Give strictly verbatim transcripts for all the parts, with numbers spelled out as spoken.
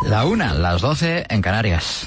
La una, las doce en Canarias.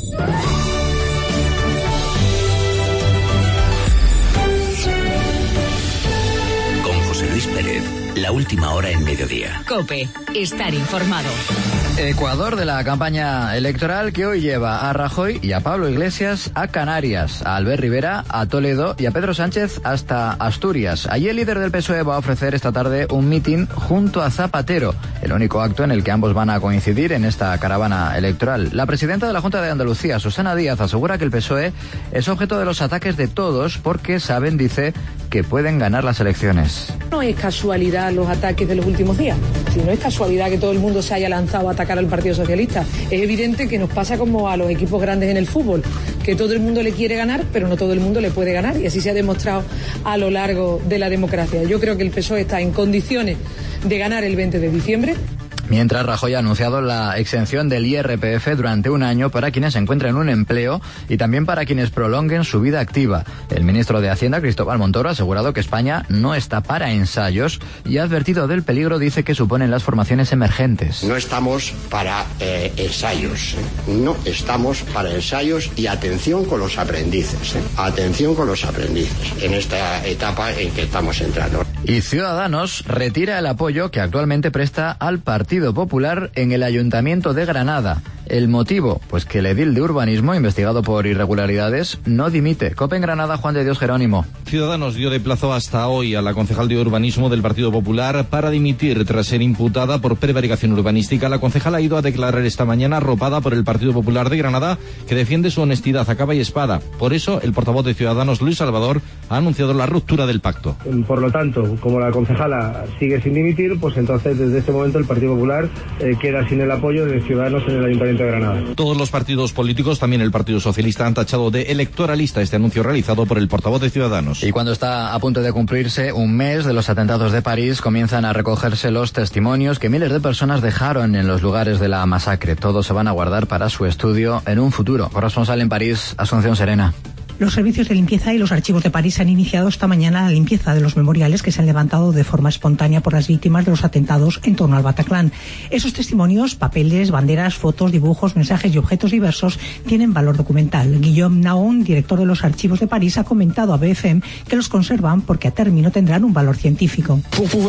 Con José Luis Pérez, la última hora en mediodía. COPE, estar informado. Ecuador de la campaña electoral que hoy lleva a Rajoy y a Pablo Iglesias a Canarias, a Albert Rivera, a Toledo y a Pedro Sánchez hasta Asturias. Allí el líder del P S O E va a ofrecer esta tarde un mitin junto a Zapatero, el único acto en el que ambos van a coincidir en esta caravana electoral. La presidenta de la Junta de Andalucía, Susana Díaz, asegura que el P S O E es objeto de los ataques de todos porque saben, dice, que pueden ganar las elecciones. No es casualidad los ataques de los últimos días, si no es casualidad que todo el mundo se haya lanzado a atacar al Partido Socialista. Es evidente que nos pasa como a los equipos grandes en el fútbol, que todo el mundo le quiere ganar, pero no todo el mundo le puede ganar, y así se ha demostrado a lo largo de la democracia. Yo creo que el P S O E está en condiciones de ganar el veinte de diciembre. Mientras, Rajoy ha anunciado la exención del I R P F durante un año para quienes encuentren un empleo y también para quienes prolonguen su vida activa. El ministro de Hacienda, Cristóbal Montoro, ha asegurado que España no está para ensayos y ha advertido del peligro, dice, que suponen las formaciones emergentes. No estamos para eh, ensayos, ¿eh? no estamos para ensayos y atención con los aprendices, ¿eh? atención con los aprendices en esta etapa en que estamos entrando. Y Ciudadanos retira el apoyo que actualmente presta al Partido Popular en el Ayuntamiento de Granada. ¿El motivo? Pues que el edil de urbanismo, investigado por irregularidades, no dimite. COPE en Granada, Juan de Dios Jerónimo. Ciudadanos dio de plazo hasta hoy a la concejal de urbanismo del Partido Popular para dimitir tras ser imputada por prevaricación urbanística. La concejal ha ido a declarar esta mañana arropada por el Partido Popular de Granada, que defiende su honestidad a capa y espada. Por eso, el portavoz de Ciudadanos, Luis Salvador, ha anunciado la ruptura del pacto. Por lo tanto, como la concejala sigue sin dimitir, pues entonces desde este momento el Partido Popular eh, queda sin el apoyo de Ciudadanos en el Ayuntamiento de Granada. Todos los partidos políticos, también el Partido Socialista, han tachado de electoralista este anuncio realizado por el portavoz de Ciudadanos. Y cuando está a punto de cumplirse un mes de los atentados de París, comienzan a recogerse los testimonios que miles de personas dejaron en los lugares de la masacre. Todos se van a guardar para su estudio en un futuro. Corresponsal en París, Asunción Serena. Los servicios de limpieza y los archivos de París han iniciado esta mañana la limpieza de los memoriales que se han levantado de forma espontánea por las víctimas de los atentados en torno al Bataclan. Esos testimonios, papeles, banderas, fotos, dibujos, mensajes y objetos diversos tienen valor documental. Guillaume Naon, director de los archivos de París, ha comentado a B F M que los conservan porque a término tendrán un valor científico.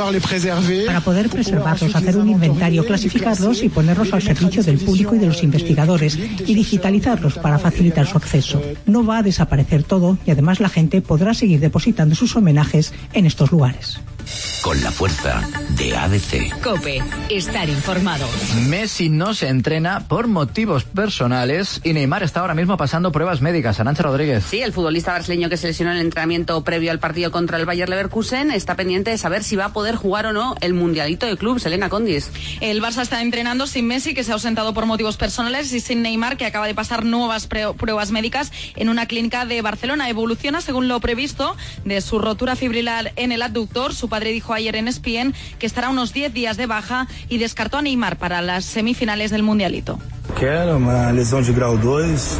Para poder preservarlos, hacer un inventario, clasificarlos y ponerlos al servicio del público y de los investigadores y digitalizarlos para facilitar su acceso. No va a desaparecer todo y además la gente podrá seguir depositando sus homenajes en estos lugares. Con la fuerza de A D C. COPE, estar informado. Messi no se entrena por motivos personales y Neymar está ahora mismo pasando pruebas médicas. Arantxa Rodríguez. Sí, el futbolista brasileño que se lesionó en el entrenamiento previo al partido contra el Bayer Leverkusen está pendiente de saber si va a poder jugar o no el Mundialito de Clubs. Elena Condis. El Barça está entrenando sin Messi, que se ha ausentado por motivos personales, y sin Neymar, que acaba de pasar nuevas pruebas médicas en una clínica de Barcelona. Evoluciona según lo previsto de su rotura fibrilar en el adductor. Su padre dijo ayer en E S P N que estará unos diez días de baja y descartó a Neymar para las semifinales del Mundialito. Que era uma lesão de grau dois,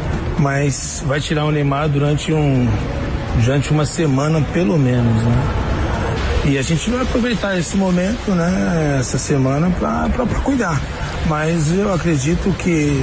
mas vai tirar o Neymar durante um durante uma semana pelo menos, né? E a gente vai aproveitar esse momento, né, essa semana para para cuidar. Mas eu acredito que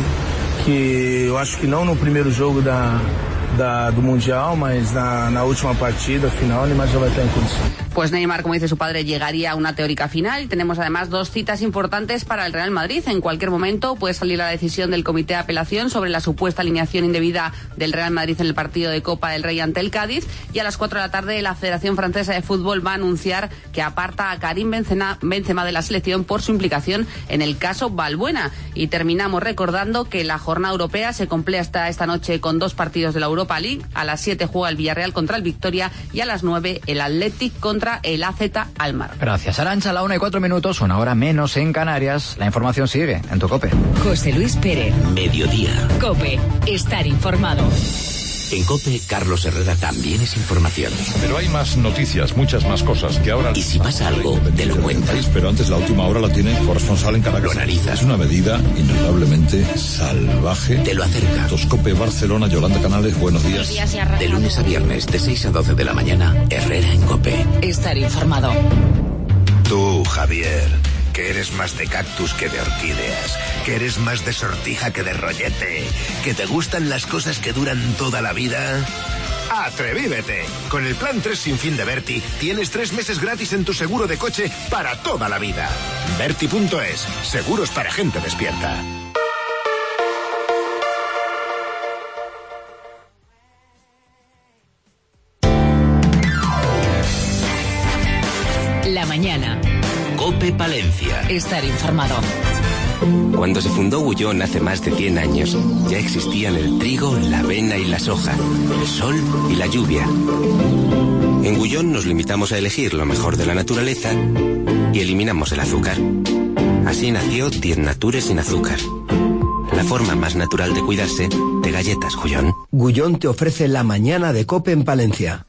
que eu acho que não no primeiro jogo da Da, do Mundial, mas na, na última partida final Neymar ya va a estar en condición. Pues Neymar, como dice su padre, llegaría a una teórica final. Tenemos además dos citas importantes para el Real Madrid. En cualquier momento puede salir la decisión del Comité de Apelación sobre la supuesta alineación indebida del Real Madrid en el partido de Copa del Rey ante el Cádiz. Y a las cuatro de la tarde la Federación Francesa de Fútbol va a anunciar que aparta a Karim Benzema, Benzema de la selección por su implicación en el caso Valbuena. Y terminamos recordando que la jornada europea se cumple hasta esta noche con dos partidos de la Europa League. A las siete juega el Villarreal contra el Victoria y a las nueve el Athletic contra el A Z Almar. Gracias, Arantxa. A la una y cuatro minutos, una hora menos en Canarias. La información sigue en tu COPE. José Luis Pérez. Mediodía. COPE, estar informado. En COPE, Carlos Herrera también es información. Pero hay más noticias, muchas más cosas que ahora... Y si pasa algo, te lo cuentas. Pero antes la última hora la tiene corresponsal en Caracas. Lo analizas. Es una medida indudablemente salvaje. Te lo acerca. COPE Barcelona, Yolanda Canales, buenos días. Buenos días. De lunes a viernes, de seis a doce de la mañana, Herrera en COPE. Estar informado. Tú, Javier, que que eres más de cactus que de orquídeas, que eres más de sortija que de rollete, que te gustan las cosas que duran toda la vida. ¡Atrevívete! Con el plan tres sin fin de Berti, tienes tres meses gratis en tu seguro de coche para toda la vida. Berti punto es, seguros para gente despierta. La mañana. COPE Palencia. Estar informado. Cuando se fundó Gullón hace más de cien años, ya existían el trigo, la avena y la soja, el sol y la lluvia. En Gullón nos limitamos a elegir lo mejor de la naturaleza y eliminamos el azúcar. Así nació Diez Natures sin azúcar. La forma más natural de cuidarse de galletas Gullón. Gullón te ofrece la mañana de COPE en Palencia.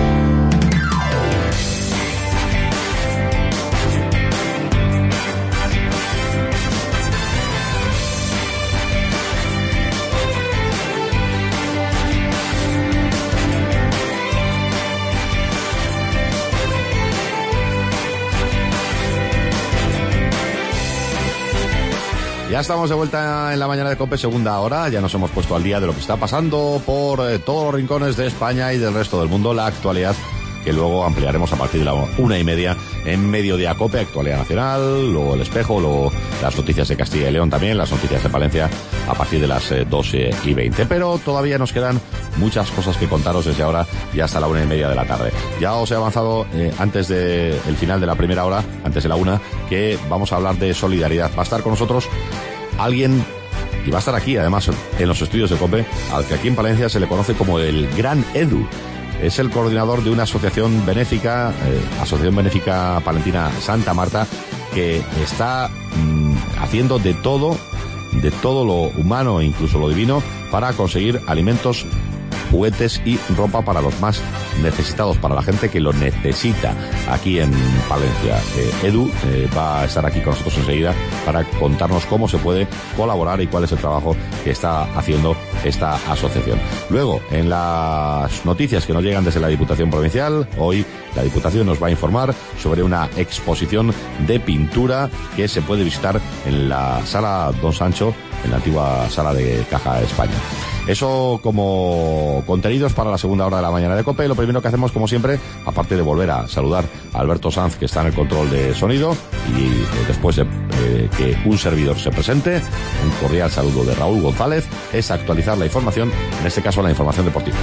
Ya estamos de vuelta en la mañana de COPE, segunda hora. Ya nos hemos puesto al día de lo que está pasando por eh, todos los rincones de España y del resto del mundo. La actualidad que luego ampliaremos a partir de la una y media en Mediodía COPE, actualidad nacional, luego El Espejo, luego las noticias de Castilla y León también, las noticias de Palencia a partir de las eh, doce y veinte. Pero todavía nos quedan muchas cosas que contaros desde ahora y hasta la una y media de la tarde. Ya os he avanzado eh, antes del de final de la primera hora, antes de la una, que vamos a hablar de solidaridad. Va a estar con nosotros alguien, y va a estar aquí además en los estudios de COPE, al que aquí en Palencia se le conoce como el Gran Edu. Es el coordinador de una asociación benéfica, eh, Asociación Benéfica Palentina Santa Marta, que está mmm, haciendo de todo, de todo lo humano e incluso lo divino, para conseguir alimentos, juguetes y ropa para los más necesitados, para la gente que lo necesita aquí en Palencia. Eh, Edu eh, va a estar aquí con nosotros enseguida para contarnos cómo se puede colaborar y cuál es el trabajo que está haciendo esta asociación. Luego, en las noticias que nos llegan desde la Diputación Provincial, hoy la Diputación nos va a informar sobre una exposición de pintura que se puede visitar en la Sala Don Sancho, en la antigua Sala de Caja de España. Eso como contenidos para la segunda hora de la mañana de COPE. Lo primero que hacemos, como siempre, aparte de volver a saludar a Alberto Sanz, que está en el control de sonido, y eh, después de eh, que un servidor se presente, un cordial saludo de Raúl González, es actualizar la información, en este caso la información deportiva.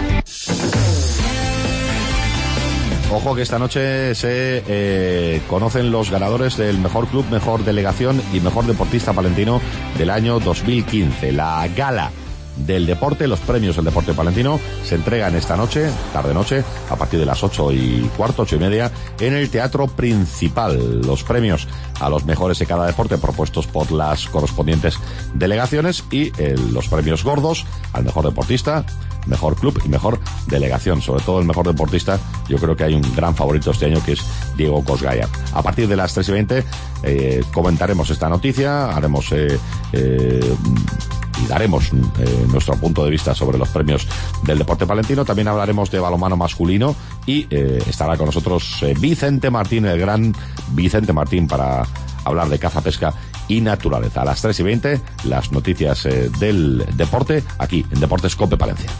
Ojo que esta noche se eh, conocen los ganadores del mejor club, mejor delegación y mejor deportista palentino del año dos mil quince. La gala del deporte, los premios del deporte palentino, se entregan esta noche, tarde-noche, a partir de las ocho y cuarto, ocho y media, en el Teatro Principal. Los premios a los mejores de cada deporte propuestos por las correspondientes delegaciones y eh, los premios gordos al mejor deportista, mejor club y mejor delegación. Sobre todo el mejor deportista, yo creo que hay un gran favorito este año, que es Diego Cosgaya. A partir de las tres y veinte eh, comentaremos esta noticia, haremos eh, eh, y daremos eh, nuestro punto de vista sobre los premios del deporte palentino. También hablaremos de balonmano masculino y eh, estará con nosotros eh, Vicente Martín, el gran Vicente Martín, para hablar de caza, pesca y naturaleza. A las tres y veinte, las noticias eh, del deporte, aquí en Deportes COPE Palencia.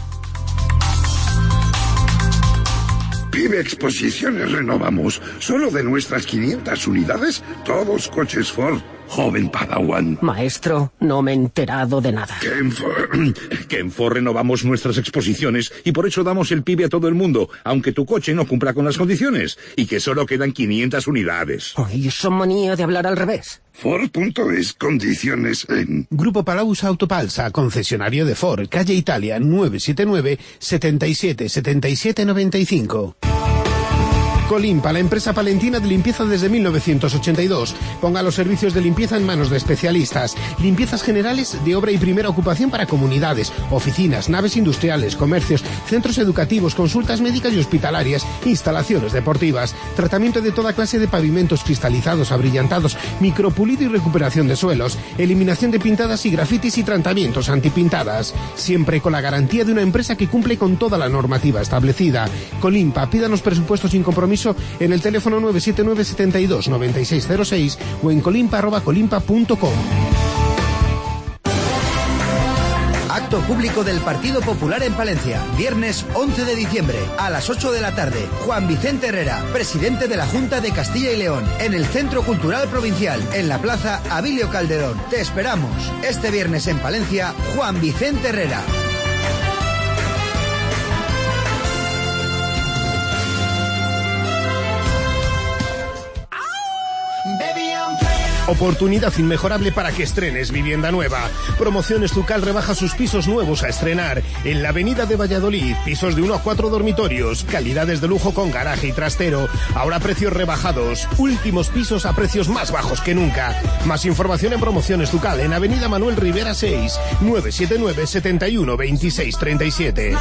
Pibe Exposiciones renovamos. Solo de nuestras quinientas unidades, todos coches Ford. Joven Padawan. Maestro, no me he enterado de nada. Que en Ford, que en Ford renovamos nuestras exposiciones y por eso damos el pibe a todo el mundo, aunque tu coche no cumpla con las condiciones, y que solo quedan quinientas unidades. Ay, esa manía de hablar al revés. Ford punto es, condiciones en... Grupo Palaus Autopalsa, concesionario de Ford, calle Italia, nueve siete nueve, setenta y siete, setenta y siete noventa y cinco. Colimpa, la empresa palentina de limpieza desde mil novecientos ochenta y dos. Ponga los servicios de limpieza en manos de especialistas. Limpiezas generales de obra y primera ocupación para comunidades, oficinas, naves industriales, comercios, centros educativos, consultas médicas y hospitalarias, instalaciones deportivas. Tratamiento de toda clase de pavimentos cristalizados, abrillantados, micropulido y recuperación de suelos. Eliminación de pintadas y grafitis y tratamientos antipintadas. Siempre con la garantía de una empresa que cumple con toda la normativa establecida. Colimpa, pídanos presupuestos sin compromiso piso en el teléfono nueve siete nueve, setenta y dos, noventa y seis cero seis o en colimpa arroba colimpa punto com. Acto público del Partido Popular en Palencia, viernes once de diciembre, a las ocho de la tarde. Juan Vicente Herrera, presidente de la Junta de Castilla y León, en el Centro Cultural Provincial, en la Plaza Abilio Calderón. Te esperamos. Este viernes en Palencia, Juan Vicente Herrera. Oportunidad inmejorable para que estrenes vivienda nueva. Promociones Tucal rebaja sus pisos nuevos a estrenar en la avenida de Valladolid. Pisos de uno a cuatro dormitorios, calidades de lujo con garaje y trastero. Ahora precios rebajados. Últimos pisos a precios más bajos que nunca. Más información en Promociones Tucal en avenida Manuel Rivera seis, nueve siete nueve, setenta y uno, veintiséis treinta y siete.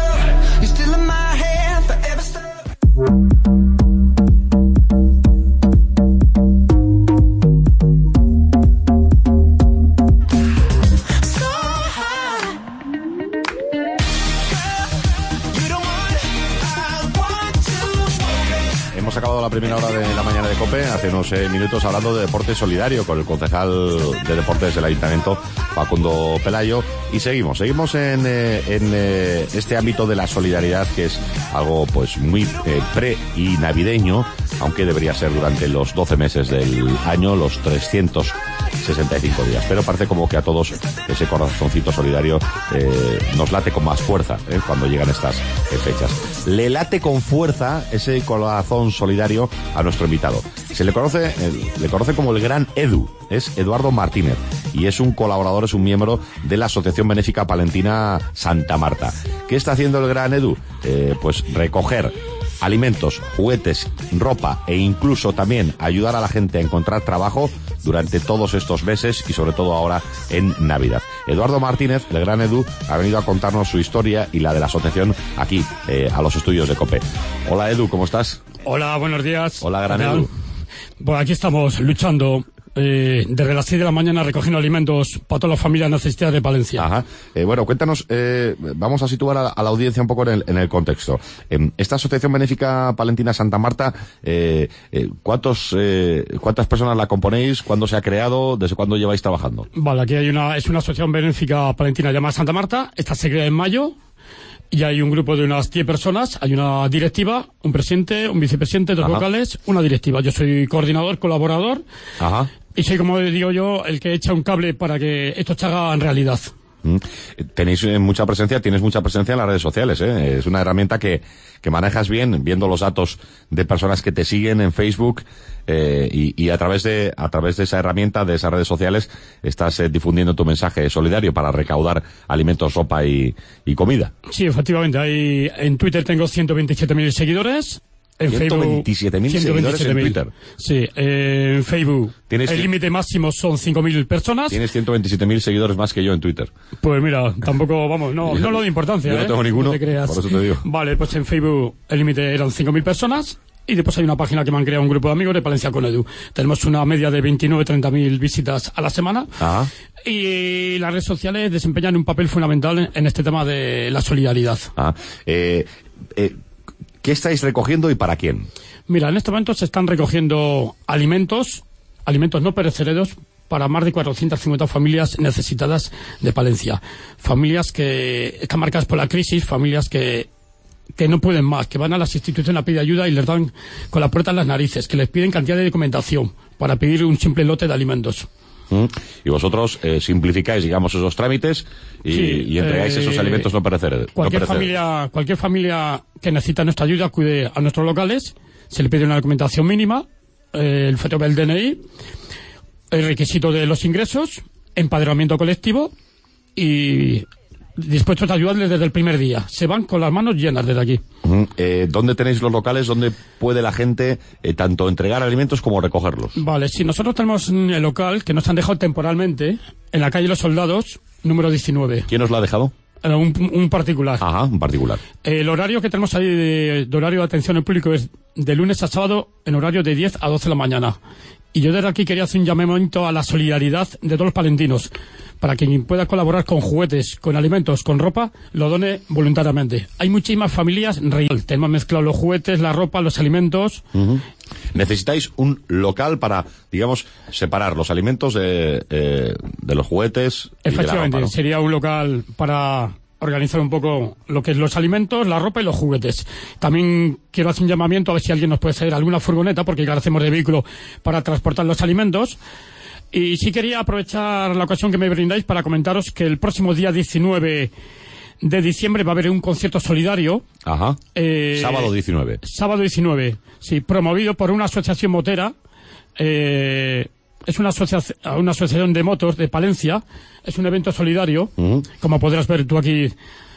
Acabado la primera hora de la mañana de COPE, hace unos eh, minutos hablando de deporte solidario con el concejal de deportes del Ayuntamiento, Facundo Pelayo, y seguimos, seguimos en, eh, en eh, este ámbito de la solidaridad, que es algo pues muy eh, pre y navideño, aunque debería ser durante los doce meses del año, los trescientos sesenta y cinco días, pero parece como que a todos ese corazoncito solidario eh, nos late con más fuerza eh, cuando llegan estas eh, fechas. Le late con fuerza ese corazón solidario a nuestro invitado. Se le conoce, eh, le conoce como el Gran Edu, es Eduardo Martínez, y es un colaborador, es un miembro de la Asociación Benéfica Palentina Santa Marta. ¿Qué está haciendo el Gran Edu? Eh, pues recoger alimentos, juguetes, ropa e incluso también ayudar a la gente a encontrar trabajo durante todos estos meses y sobre todo ahora en Navidad. Eduardo Martínez, el Gran Edu, ha venido a contarnos su historia y la de la asociación aquí, eh, a los estudios de COPE. Hola Edu, ¿cómo estás? Hola, buenos días. Hola Gran Edu. Pues aquí estamos luchando eh, desde las seis de la mañana recogiendo alimentos para todas las familias necesitadas de Palencia. Ajá. Eh, bueno, cuéntanos, eh, vamos a situar a, a la audiencia un poco en el, en el contexto. Eh, esta Asociación Benéfica Palentina Santa Marta, eh, eh, ¿cuántos, eh, ¿cuántas personas la componéis? ¿Cuándo se ha creado? ¿Desde cuándo lleváis trabajando? Vale, aquí hay una, es una Asociación Benéfica Palentina llamada Santa Marta. Esta se crea en mayo. Y hay un grupo de unas diez personas, hay una directiva, un presidente, un vicepresidente, dos Ajá. vocales, una directiva. Yo soy coordinador, colaborador, Ajá. y soy, como digo yo, el que echa un cable para que esto se haga en realidad. Mm. Tenéis eh, mucha presencia, tienes mucha presencia en las redes sociales, ¿eh? Es una herramienta que, que manejas bien, viendo los datos de personas que te siguen en Facebook, eh, y, y a través de, a través de esa herramienta, de esas redes sociales, estás eh, difundiendo tu mensaje solidario para recaudar alimentos, ropa y, y comida. Sí, efectivamente, hay, en Twitter tengo ciento veintisiete mil seguidores. En ciento veintisiete mil seguidores en Twitter. Sí, eh, en Facebook. ¿Tienes el límite máximo son cinco mil personas. Tienes ciento veintisiete mil seguidores más que yo en Twitter. Pues mira, tampoco, vamos, no, no lo de importancia. Yo no ¿eh? tengo ninguno, no te creas. por eso te digo. Vale, pues en Facebook el límite eran cinco mil personas. Y después hay una página que me han creado un grupo de amigos de Palencia con Edu. Tenemos una media de veintinueve a treinta mil visitas a la semana. Ajá. Y las redes sociales desempeñan un papel fundamental en este tema de la solidaridad. Ah, eh, eh, ¿qué estáis recogiendo y para quién? Mira, en este momento se están recogiendo alimentos, alimentos no perecederos, para más de cuatrocientas cincuenta familias necesitadas de Palencia. Familias que están marcadas por la crisis, familias que, que no pueden más, que van a las instituciones a pedir ayuda y les dan con la puerta en las narices, que les piden cantidad de documentación para pedir un simple lote de alimentos. ¿Mm? Y vosotros eh, simplificáis, digamos, esos trámites y, Sí, y entregáis eh, esos alimentos no perecederos. Cualquier no perecederos. familia, cualquier familia que necesita nuestra ayuda acude a nuestros locales, se le pide una documentación mínima, eh, el foto del D N I, el requisito de los ingresos, empadronamiento colectivo y dispuestos a ayudarles desde el primer día. Se van con las manos llenas desde aquí. Uh-huh. Eh, ¿Dónde tenéis los locales? ¿Dónde puede la gente eh, tanto entregar alimentos como recogerlos? Vale, si nosotros tenemos el local que nos han dejado temporalmente en la calle Los Soldados, número diecinueve. ¿Quién os lo ha dejado? Un, un particular. Ajá, un particular. El horario que tenemos ahí de, de horario de atención al público es de lunes a sábado en horario de diez a doce de la mañana. Y yo desde aquí quería hacer un llamamiento a la solidaridad de todos los palentinos. para quien pueda colaborar con juguetes, con alimentos, con ropa, lo done voluntariamente. Hay muchísimas familias reales. Tenemos mezclado los juguetes, la ropa, los alimentos. Uh-huh. Necesitáis un local para, digamos, separar los alimentos de, eh, de los juguetes. Efectivamente, y de la ropa, ¿no? Sería un local para organizar un poco lo que es los alimentos, la ropa y los juguetes. También quiero hacer un llamamiento a ver si alguien nos puede hacer alguna furgoneta, porque carecemos de vehículo para transportar los alimentos. Y sí quería aprovechar la ocasión que me brindáis para comentaros que el próximo día diecinueve de diciembre va a haber un concierto solidario. Ajá. Eh, sábado diecinueve. Sábado diecinueve, sí, promovido por una asociación motera. Eh, es una, asocia una asociación de motos de Palencia. Es un evento solidario, uh-huh. como podrás ver tú aquí.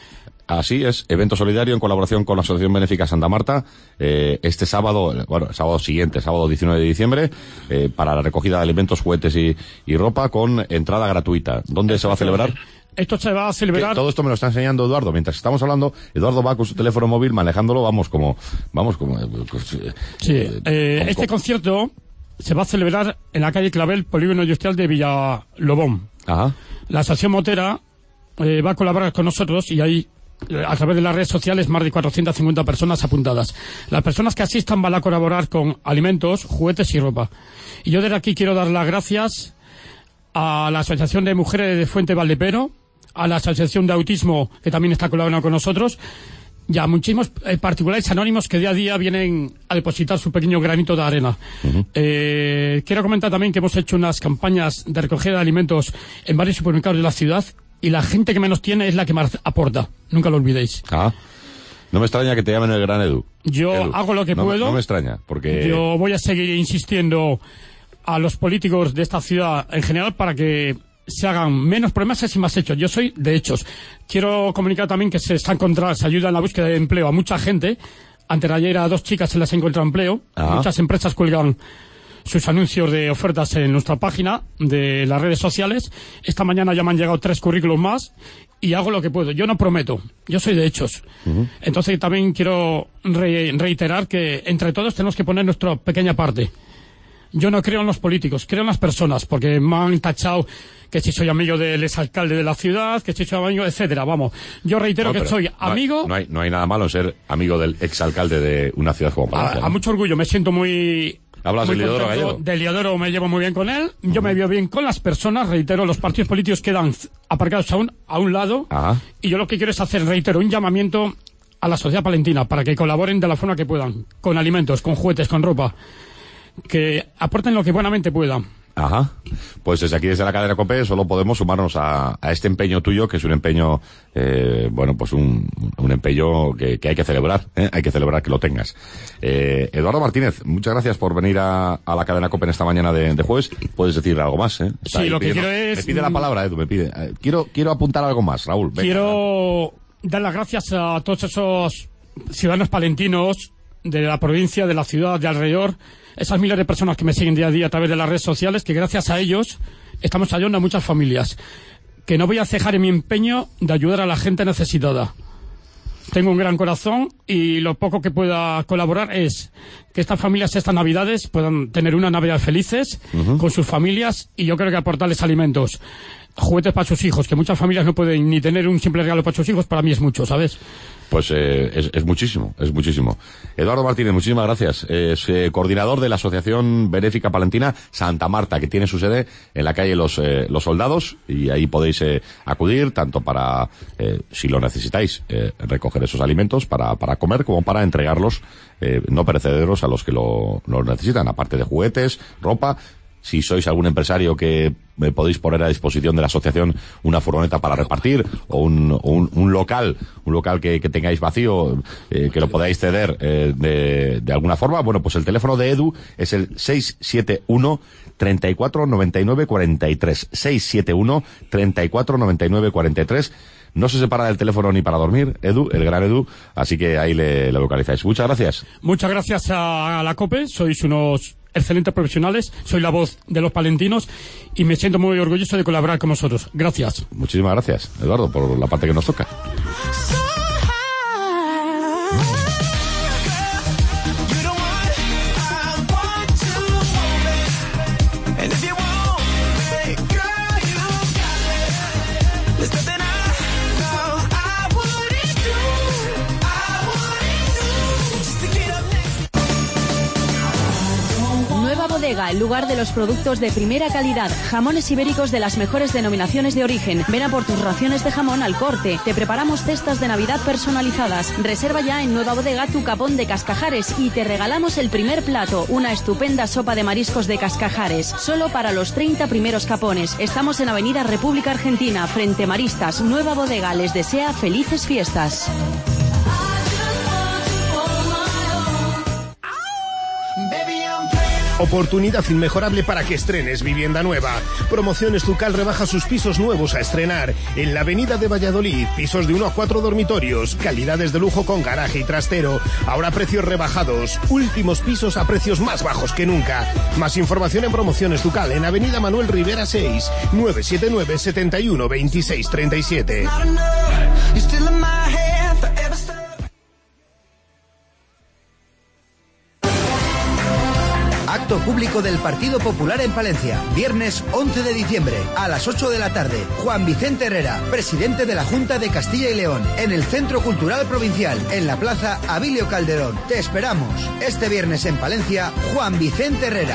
Así es, evento solidario en colaboración con la Asociación Benéfica Santa Marta, eh, este sábado, bueno, el sábado siguiente, sábado diecinueve de diciembre, eh, para la recogida de alimentos, juguetes y, y ropa con entrada gratuita. ¿Dónde se va a celebrar? Esto se va a celebrar... Que todo esto me lo está enseñando Eduardo. Mientras estamos hablando, Eduardo va con su teléfono móvil manejándolo, vamos como... vamos como pues, Sí, eh, eh, como, este como... concierto se va a celebrar en la calle Clavel, Polígono Industrial de Villalobón. Ajá. La Asociación Motera eh, va a colaborar con nosotros y hay, a través de las redes sociales, más de cuatrocientas cincuenta personas apuntadas. Las personas que asistan van a colaborar con alimentos, juguetes y ropa. Y yo desde aquí quiero dar las gracias a la Asociación de Mujeres de Fuente Valdepero, a la Asociación de Autismo, que también está colaborando con nosotros, y a muchísimos eh, particulares anónimos que día a día vienen a depositar su pequeño granito de arena. Uh-huh. eh, quiero comentar también que hemos hecho unas campañas de recogida de alimentos en varios supermercados de la ciudad, y la gente que menos tiene es la que más aporta. Nunca lo olvidéis. Ah. No me extraña que te llamen el gran Edu. Yo Edu. hago lo que no, puedo. No me extraña, porque... Yo voy a seguir insistiendo a los políticos de esta ciudad en general para que se hagan menos promesas y más hechos. Yo soy de hechos. Quiero comunicar también que se está encontrando, se ayuda en la búsqueda de empleo a mucha gente. Antes de ayer a dos chicas se les encuentra empleo. Ajá. Muchas empresas cuelgan sus anuncios de ofertas en nuestra página de las redes sociales. Esta mañana ya me han llegado tres currículos más y hago lo que puedo. Yo no prometo, yo soy de hechos. Uh-huh. Entonces también quiero re reiterar que entre todos tenemos que poner nuestra pequeña parte. Yo no creo en los políticos, creo en las personas, porque me han tachado que si soy amigo del exalcalde de la ciudad, que si soy amigo, etcétera. Vamos, yo reitero no, que soy amigo... No hay, no hay nada malo en ser amigo del exalcalde de una ciudad como Palencia. A, ¿no? a mucho orgullo, me siento muy... ¿Hablas del Liodoro Gallego? Del Liodoro me llevo muy bien con él, yo uh-huh. me veo bien con las personas, reitero, los partidos políticos quedan aparcados a un, a un lado, uh-huh. y yo lo que quiero es hacer, reitero, un llamamiento a la sociedad palentina para que colaboren de la forma que puedan, con alimentos, con juguetes, con ropa, que aporten lo que buenamente puedan. Ajá. Pues desde aquí, desde la cadena COPE, solo podemos sumarnos a, a este empeño tuyo, que es un empeño, eh, bueno, pues un, un empeño que, que hay que celebrar, ¿eh? Hay que celebrar que lo tengas. Eh, Eduardo Martínez, muchas gracias por venir a, a la cadena COPE en esta mañana de, de jueves. Puedes decir algo más, ¿eh? Está sí, lo pidiendo, que quiero es... Me pide la palabra, Edu, me pide. Eh, quiero, quiero apuntar algo más, Raúl. Venga. Quiero dar las gracias a todos esos ciudadanos palentinos de la provincia, de la ciudad, de alrededor, esas miles de personas que me siguen día a día a través de las redes sociales, que gracias a ellos estamos ayudando a muchas familias. Que no voy a cejar en mi empeño de ayudar a la gente necesitada. Tengo un gran corazón y lo poco que pueda colaborar es que estas familias estas navidades puedan tener unas navidades felices uh-huh. con sus familias, y yo creo que aportarles alimentos, juguetes para sus hijos, que muchas familias no pueden ni tener un simple regalo para sus hijos, para mí es mucho, ¿sabes? Pues eh, es, es muchísimo, es muchísimo. Eduardo Martínez, muchísimas gracias. Es eh, coordinador de la Asociación Benéfica Palentina Santa Marta, que tiene su sede en la calle Los, eh, Los Soldados, y ahí podéis eh, acudir tanto para, eh, si lo necesitáis, eh, recoger esos alimentos para, para comer, como para entregarlos eh, no perecederos a los que lo, lo necesitan, aparte de juguetes, ropa. Si sois algún empresario que me podéis poner a disposición de la asociación una furgoneta para repartir, o un, o un, un local, un local que, que tengáis vacío, eh, que lo podáis ceder eh, de, de alguna forma, bueno, pues el teléfono de Edu es el seis siete uno, treinta y cuatro, noventa y nueve, cuarenta y tres. seis siete uno, treinta y cuatro, noventa y nueve, cuarenta y tres. No se separa del teléfono ni para dormir, Edu, el gran Edu, así que ahí le, le localizáis. Muchas gracias. Muchas gracias a la COPE, sois unos excelentes profesionales, soy la voz de los palentinos y me siento muy orgulloso de colaborar con vosotros. Gracias. Muchísimas gracias, Eduardo, por la parte que nos toca. lugar de los productos de primera calidad. Jamones ibéricos de las mejores denominaciones de origen. Ven a por tus raciones de jamón al Corte. Te preparamos cestas de Navidad personalizadas. Reserva ya en Nueva Bodega tu capón de Cascajares y te regalamos el primer plato, una estupenda sopa de mariscos de Cascajares, solo para los treinta primeros capones. Estamos en Avenida República Argentina, frente Maristas. Nueva Bodega les desea felices fiestas. Oportunidad inmejorable para que estrenes vivienda nueva. Promociones Zucal rebaja sus pisos nuevos a estrenar. En la avenida de Valladolid, pisos de uno a cuatro dormitorios, calidades de lujo con garaje y trastero. Ahora precios rebajados. Últimos pisos a precios más bajos que nunca. Más información en Promociones Zucal en avenida Manuel Rivera seis, nueve siete nueve, setenta y uno, veintiséis, treinta y siete. Acto público del Partido Popular en Palencia, viernes once de diciembre, a las ocho de la tarde. Juan Vicente Herrera, presidente de la Junta de Castilla y León, en el Centro Cultural Provincial, en la Plaza Abilio Calderón. Te esperamos. Este viernes en Palencia, Juan Vicente Herrera.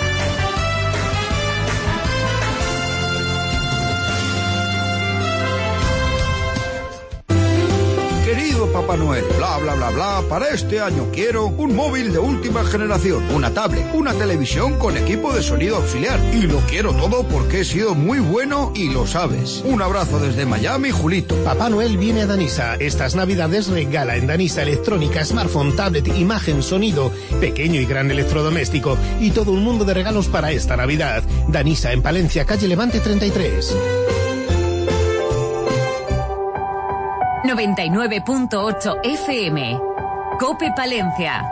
Querido Papá Noel, bla bla bla bla, para este año quiero un móvil de última generación, una tablet, una televisión con equipo de sonido auxiliar. Y lo quiero todo porque he sido muy bueno y lo sabes. Un abrazo desde Miami, Julito. Papá Noel viene a Danisa. Estas navidades regala en Danisa electrónica, smartphone, tablet, imagen, sonido, pequeño y gran electrodoméstico y todo un mundo de regalos para esta Navidad. Danisa en Palencia, calle Levante treinta y tres. noventa y nueve punto ocho F M. COPE Palencia.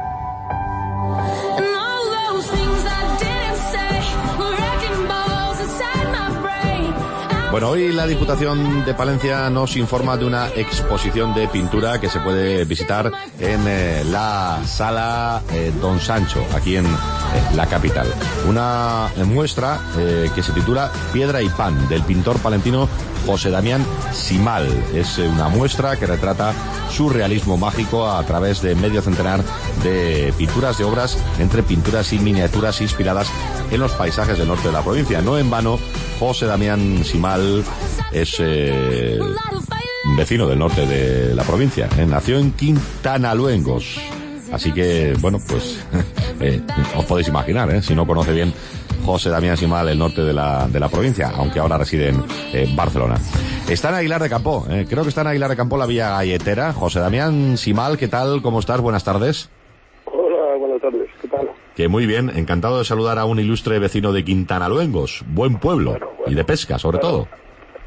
Bueno, hoy la Diputación de Palencia nos informa de una exposición de pintura que se puede visitar en eh, la Sala eh, Don Sancho, aquí en eh, la capital. Una eh, muestra eh, que se titula Piedra y Pan, del pintor palentino José Damián Simal. Es eh, una muestra que retrata su realismo mágico a través de medio centenar de pinturas de obras, entre pinturas y miniaturas inspiradas en los paisajes del norte de la provincia. No en vano, José Damián Simal es eh, vecino del norte de la provincia. Eh, nació en Quintana Luengos. Así que, bueno, pues eh, os podéis imaginar, eh, si no conoce bien José Damián Simal el norte de la, de la provincia, aunque ahora reside en eh, Barcelona. Está en Aguilar de Campoo, eh, creo que está en Aguilar de Campoo la Vía Galletera. José Damián Simal, ¿qué tal? ¿Cómo estás? Buenas tardes. Hola, buenas tardes. ¿Qué tal? Que muy bien, encantado de saludar a un ilustre vecino de Quintana Luengos, buen pueblo, bueno, bueno, y de pesca, sobre bueno. todo.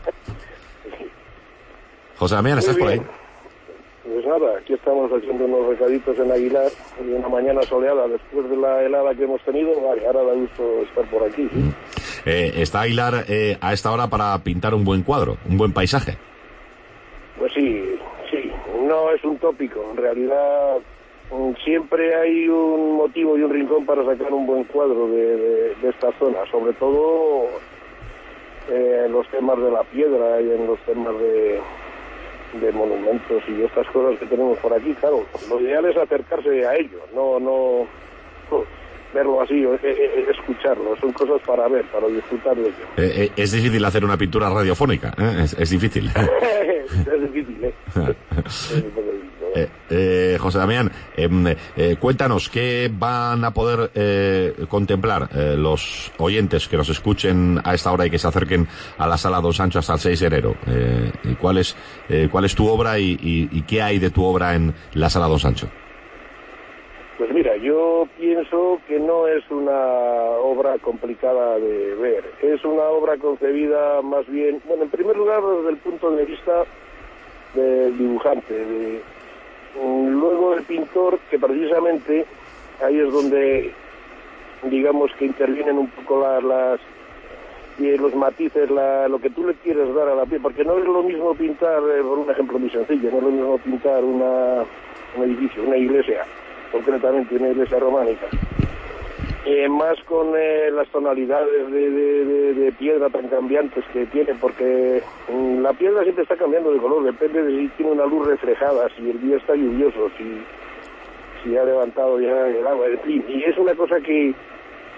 José Damián, ¿estás por ahí? Pues nada, aquí estamos haciendo unos recaditos en Aguilar, y una mañana soleada después de la helada que hemos tenido, vale, ahora da gusto estar por aquí. ¿Sí? Mm. Eh, ¿Está Aguilar eh, a esta hora para pintar un buen cuadro, un buen paisaje? Pues sí, sí, no es un tópico, en realidad siempre hay un motivo y un rincón para sacar un buen cuadro de, de, de esta zona, sobre todo eh, en los temas de la piedra y en los temas de, de monumentos y estas cosas que tenemos por aquí. Claro, lo ideal es acercarse a ellos, no no, no verlo así, o, eh, escucharlo, son cosas para ver, para disfrutar de ello. Eh, eh, es difícil hacer una pintura radiofónica, ¿eh? es, es difícil. Es difícil, ¿eh? Eh, eh, José Damián, eh, eh, cuéntanos qué van a poder eh, contemplar eh, los oyentes que nos escuchen a esta hora y que se acerquen a la Sala Don Sancho hasta el seis de enero. Eh, ¿cuál es, eh, cuál es tu obra y, y, y qué hay de tu obra en la Sala Don Sancho? Pues mira, yo pienso que no es una obra complicada de ver. Es una obra concebida más bien, bueno, en primer lugar desde el punto de vista del dibujante, de luego el pintor, que precisamente ahí es donde digamos que intervienen un poco las, las y los matices, la, lo que tú le quieres dar a la piel, porque no es lo mismo pintar, eh, por un ejemplo muy sencillo, no es lo mismo pintar una, un edificio, una iglesia, concretamente una iglesia románica, eh, más con eh, las tonalidades de, de, de, de piedra tan cambiantes que tiene, porque mm, la piedra siempre está cambiando de color, depende de si tiene una luz reflejada, si el día está lluvioso, si, si ha levantado ya el agua, en fin, y es una cosa que,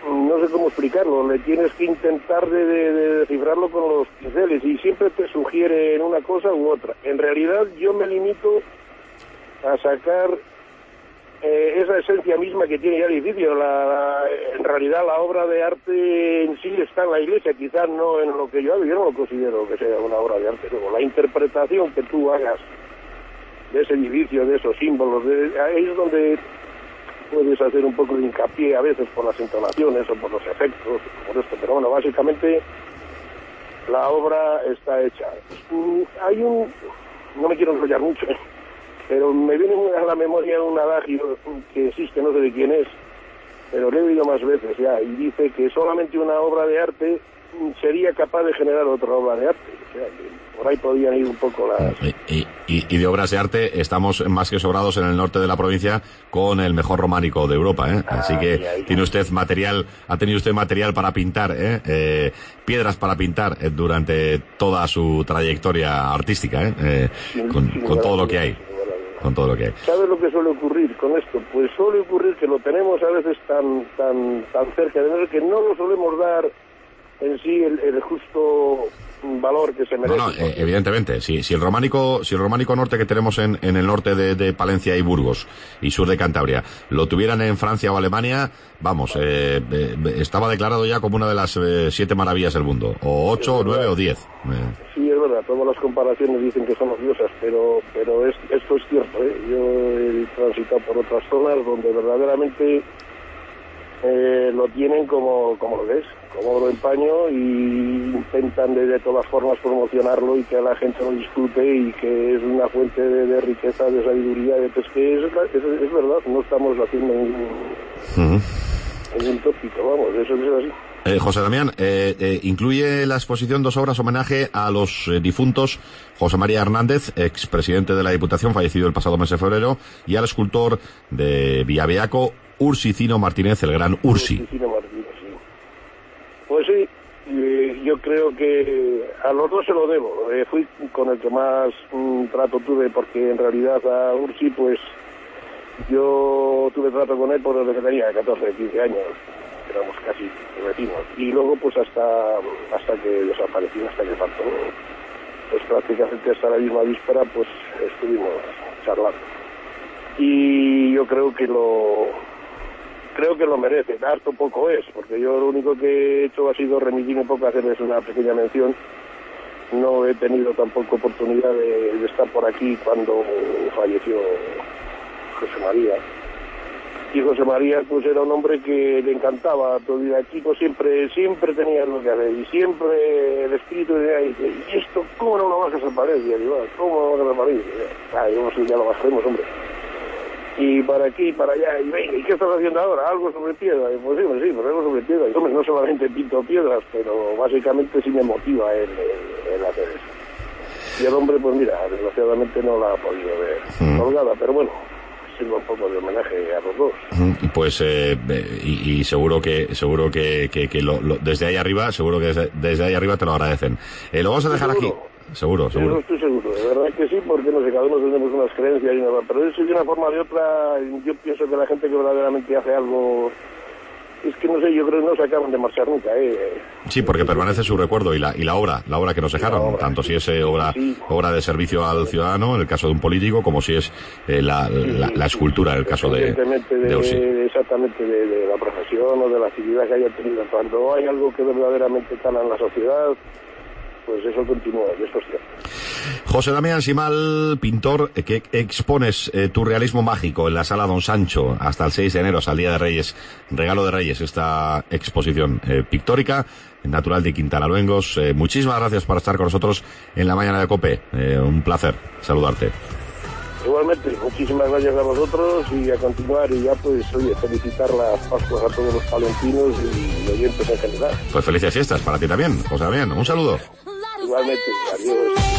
no sé cómo explicarlo, le tienes que intentar de, de, de descifrarlo con los pinceles y siempre te sugiere una cosa u otra. En realidad yo me limito a sacar eh, esa esencia misma que tiene ya el edificio. La, la, en realidad la obra de arte en sí está en la iglesia, quizás no en lo que yo hago, yo no lo considero que sea una obra de arte. Luego, la interpretación que tú hagas de ese edificio, de esos símbolos, de, ahí es donde puedes hacer un poco de hincapié a veces por las entonaciones o por los efectos, por esto, pero bueno, básicamente la obra está hecha. Hay un, no me quiero enrollar mucho, ¿eh? pero me viene a la memoria un adagio que existe, no sé de quién es, pero lo he oído más veces ya, y dice que solamente una obra de arte sería capaz de generar otra obra de arte. O sea, que por ahí podían ir un poco las... Y, y, y de obras de arte estamos más que sobrados en el norte de la provincia con el mejor románico de Europa, ¿eh? Así que ahí, ahí, tiene usted material, ha tenido usted material para pintar, ¿eh? Eh, piedras para pintar eh, durante toda su trayectoria artística, ¿eh? Eh, sin, con, sin con todo lo que hay. Con todo lo que hay. ¿Sabes lo que suele ocurrir con esto? Pues suele ocurrir que lo tenemos a veces tan tan tan cerca de nosotros que no lo solemos dar en sí el, el justo valor que se merece. No, no, eh, evidentemente, si, si el románico, si el románico norte que tenemos en, en el norte de, de Palencia y Burgos y sur de Cantabria lo tuvieran en Francia o Alemania, vamos, eh, eh, estaba declarado ya como una de las eh, siete maravillas del mundo, o ocho, o nueve o diez. Eh. Sí, es verdad, todas las comparaciones dicen que son odiosas, pero pero es, esto es cierto, ¿eh? Yo he transitado por otras zonas donde verdaderamente eh, lo tienen como, como lo es, como oro en paño, y intentan de, de todas formas promocionarlo y que la gente lo disfrute y que es una fuente de, de riqueza, de sabiduría, de, pues que es, es, es verdad, no estamos haciendo ningún, uh-huh. ningún tópico, vamos, eso es así. Eh, José Damián, eh, eh, incluye la exposición dos obras homenaje a los eh, difuntos José María Hernández, expresidente de la Diputación, fallecido el pasado mes de febrero, y al escultor de Villabeaco, Ursicino Martínez, el gran Ursi. Ursicino Martínez, sí. Pues sí, eh, yo creo que a los dos se lo debo. Eh, fui con el que más mm, trato tuve, porque en realidad a Ursi, pues yo tuve trato con él por desde que tenía catorce, quince años. Éramos casi vecinos, y luego pues hasta hasta que desapareció, hasta que faltó, pues prácticamente hasta la misma víspera pues estuvimos charlando, y yo creo que lo creo que lo merece. Harto poco es, porque yo lo único que he hecho ha sido remitirme un poco a hacerles una pequeña mención. No he tenido tampoco oportunidad de, de estar por aquí cuando falleció José María. Y José María pues era un hombre que le encantaba todo el equipo, siempre siempre tenía lo que hacer, y siempre el espíritu de ahí, y esto, ¿cómo no lo vas a desaparecer? Y digo, ¿cómo no lo vas a desaparecer? Ah, yo no sé, ya lo bajaremos, hombre. Y para aquí, para allá, y venga, ¿y qué estás haciendo ahora? ¿Algo sobre piedra? Y pues sí, pues sí, pues algo sobre piedra. Y hombre, no solamente pinto piedras, pero básicamente sí me motiva el, el, el hacer eso. Y el hombre, pues mira, desgraciadamente no la ha podido ver mm. colgada, pero bueno, sirva un poco de homenaje a los dos. Pues eh, y, y seguro que seguro que, que, que lo, lo, desde ahí arriba, seguro que desde, desde ahí arriba te lo agradecen. Eh, lo vamos a dejar ¿Seguro? aquí. Seguro, seguro. Yo estoy seguro, de verdad que sí, porque no sé, cada uno tenemos unas creencias y una, pero eso de una forma o de otra, yo pienso que la gente que verdaderamente hace algo, es que no sé, yo creo que no se acaban de marchar nunca, eh. Sí, porque permanece su recuerdo y la y la obra, la obra que nos dejaron, obra, tanto si es eh, obra sí. obra de servicio al ciudadano, en el caso de un político, como si es eh, la, la, la escultura, en el caso de, de, de Ursi. Exactamente, de, de la profesión o de la actividad que haya tenido. Cuando hay algo que verdaderamente cala en la sociedad, pues eso continúa, y esto es cierto. José Damián Simal, pintor, que expones eh, tu realismo mágico en la Sala Don Sancho hasta el seis de enero, hasta el Día de Reyes, regalo de Reyes, esta exposición eh, pictórica, natural de Quintana Luengos. Eh, muchísimas gracias por estar con nosotros en la mañana de COPE. Eh, un placer saludarte. Igualmente, muchísimas gracias a vosotros, y a continuar, y ya pues, oye, felicitar las Pascuas a todos los palentinos y oyentes en general. Pues felices fiestas para ti también, José Damián. Un saludo. Igualmente, adiós.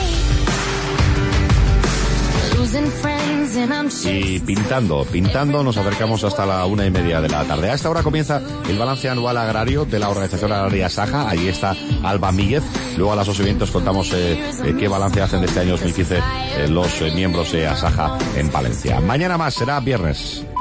Y pintando, pintando, nos acercamos hasta la una y media de la tarde. A esta hora comienza el balance anual agrario de la organización agraria Saja. Allí está Alba Míguez. Luego a las ocho y veinte contamos eh, eh, qué balance hacen de este año dos mil quince eh, los eh, miembros de Asaja en Palencia. Mañana más, será viernes.